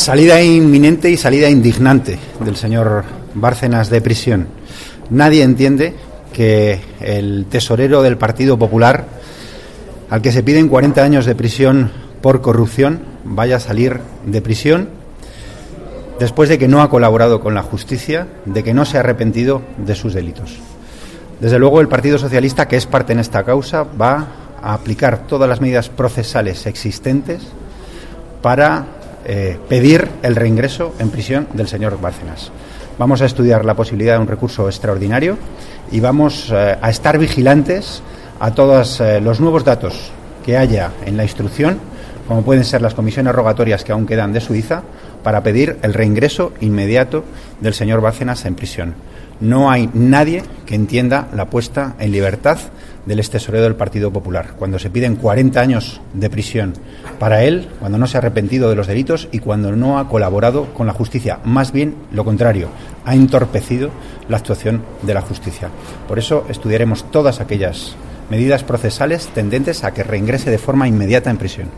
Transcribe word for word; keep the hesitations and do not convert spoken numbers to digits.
Salida inminente y salida indignante del señor Bárcenas de prisión. Nadie entiende que el tesorero del Partido Popular, al que se piden cuarenta años de prisión por corrupción, vaya a salir de prisión después de que no ha colaborado con la justicia, de que no se ha arrepentido de sus delitos. Desde luego, el Partido Socialista, que es parte en esta causa, va a aplicar todas las medidas procesales existentes para eh, pedir el reingreso en prisión del señor Bárcenas. Vamos a estudiar la posibilidad de un recurso extraordinario y vamos eh, a estar vigilantes a todos eh, los nuevos datos que haya en la instrucción, como pueden ser las comisiones rogatorias que aún quedan de Suiza, para pedir el reingreso inmediato del señor Bárcenas en prisión. No hay nadie que entienda la puesta en libertad del extesorero del Partido Popular, cuando se piden cuarenta años de prisión para él, cuando no se ha arrepentido de los delitos y cuando no ha colaborado con la justicia. Más bien lo contrario, ha entorpecido la actuación de la justicia. Por eso estudiaremos todas aquellas medidas procesales tendentes a que reingrese de forma inmediata en prisión.